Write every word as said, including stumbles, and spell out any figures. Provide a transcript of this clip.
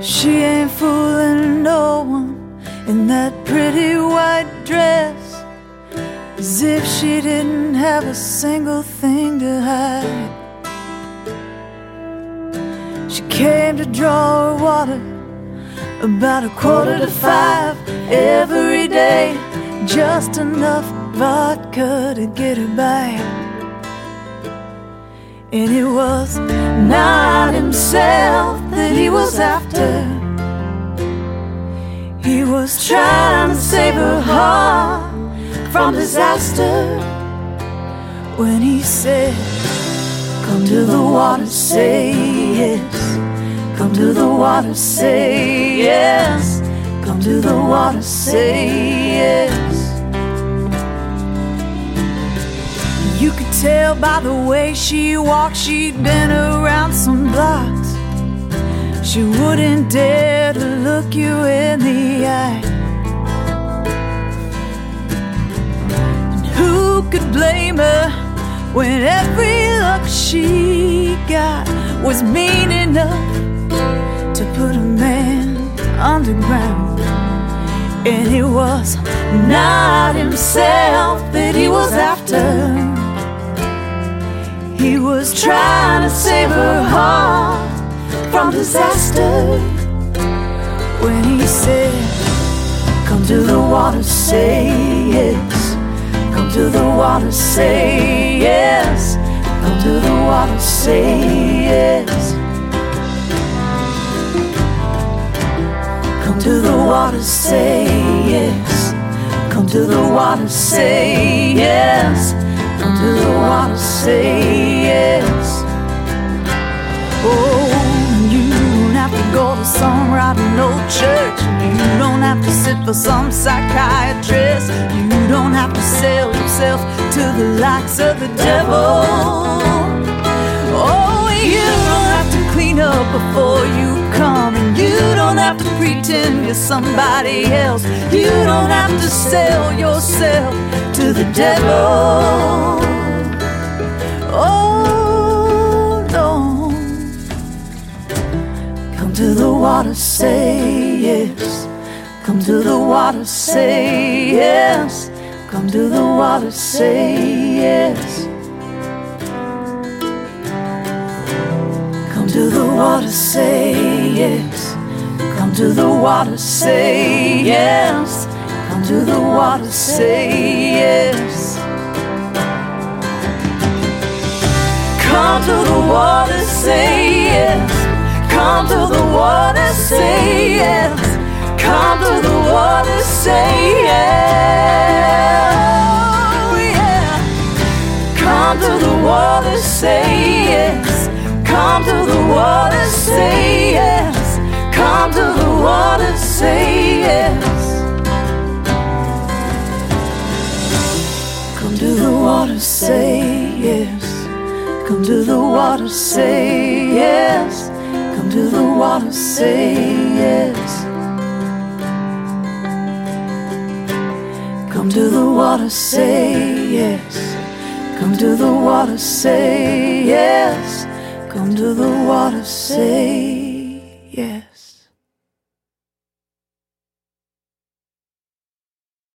She ain't fooling no one in that pretty white dress, as if she didn't have a single thing to hide. She came to draw her water about a quarter to five every day, just enough vodka to get her by. And it was not himself that he was after. He was trying to save her heart from disaster. When he said, come to the water, say yes. Come to the water, say yes. Come to the water, say yes. You could tell by the way she walked, she'd been around some blocks. She wouldn't dare to look you in the eye. And who could blame her when every look she got was mean enough to put a man underground? And it was not himself that he was after. He was trying to save her heart from disaster. When he said, come to the water, say yes. Come to the water, say yes. Come to the water, say yes. Come to the water, say yes. Come to the water, say yes. Come to the water, say yes. Oh, you don't have to go to some rotten old church. You don't have to sit for some psychiatrist. You don't have to sell yourself to the likes of the devil. Oh, you don't have to clean up before you come, and you don't have to pretend you're somebody else. You don't have to sell yourself to the devil. Oh no. Come to the water, say yes. Come to the water, say yes. Come to the water, say yes. Come to the water, say yes. Come to the water, say yes. Come to the water, say yes. Come to the water, say yes. Come to the water, say yes. Come to the water, say yes. Oh, yeah. Come to the water, say yes. Come to the water, say yes. Come to the water, say yes. Come to the water, say yes. Come to the water, say yes. Come to the water, say yes. Come to the water, say yes. Come to the water, say yes. Come to the water, say